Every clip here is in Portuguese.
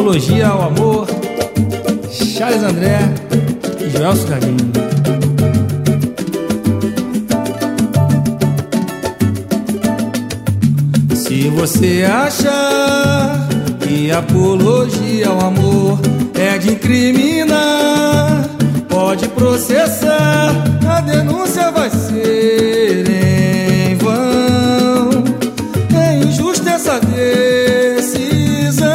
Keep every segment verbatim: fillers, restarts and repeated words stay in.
Apologia ao Amor, Charles André e Joelso Gardinho. Se você achar que apologia ao amor é de incriminar, pode processar, a denúncia vai ser em vão. É injusta essa decisão.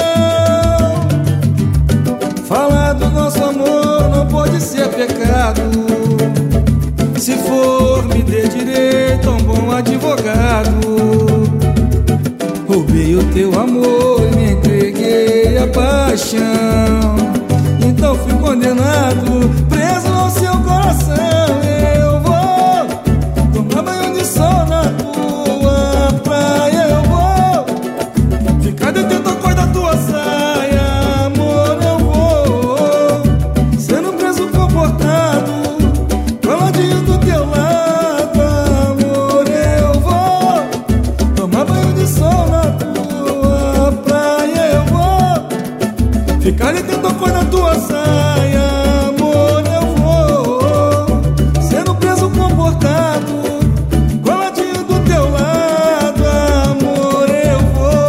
Falar do nosso amor não pode ser pecado. Se for, me dê direito a um bom advogado. Roubei o teu amor e me entreguei à paixão. Então fui condenado, preso ao seu coração. Eu vou tomar banho de sol na tua praia. Eu vou ficar detento a cor da tua saia. Amor, eu vou sendo preso comportado, coladinho do teu lado. Amor, eu vou tomar banho de sol na tua praia. Eu vou ficar detento a cor da tua saia. Amor, eu vou sendo preso comportado, coladinho do teu lado. Amor, eu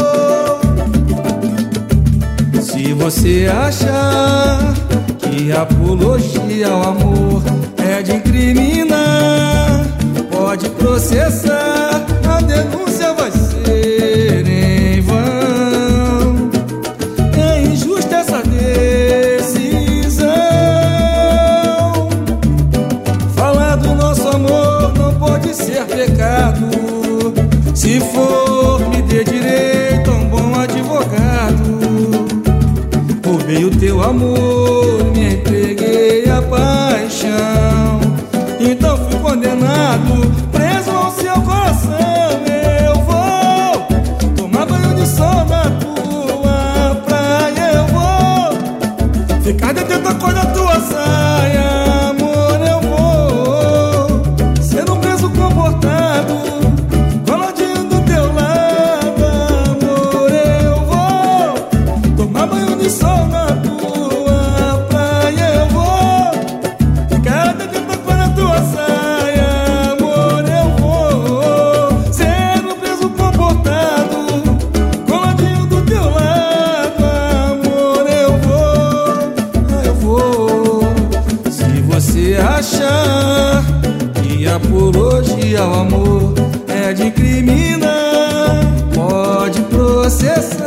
vou. Se você achar que apologia ao amor é de incriminar, pode processar, a denúncia vai ser em vão. É injusta essa decisão. Falar do nosso amor não pode ser pecado. Se for, me dê direito a um bom advogado. Roubei o teu amor, me entreguei à paixão. Então fui condenado, preso ao seu coração. Eu vou tomar banho de sol na tua praia. Eu vou ficar detento a cor da tua saia. Amor, eu vou sendo preso comportado, coladinho do teu lado. Amor, eu vou tomar banho de sol na tua praia. Eu vou ficar detento a cor da tua saia. Amor, eu vou sendo preso comportado, coladinho do teu lado. Amor, eu vou, eu vou. Se você achar que apologia ao amor é de incriminar, pode processar,